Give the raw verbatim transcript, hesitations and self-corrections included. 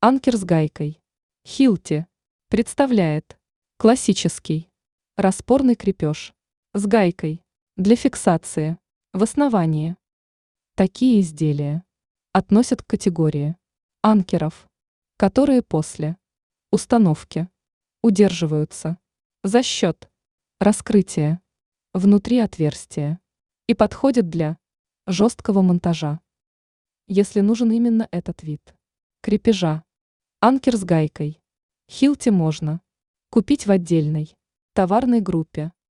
Анкер с гайкой. Хилти представляет классический распорный крепеж с гайкой для фиксации в основании. Такие изделия относят к категории анкеров, которые после установки удерживаются за счет раскрытия внутри отверстия и подходят для жесткого монтажа. Если нужен именно этот вид крепежа, анкер с гайкой Хилти можно купить в отдельной товарной группе.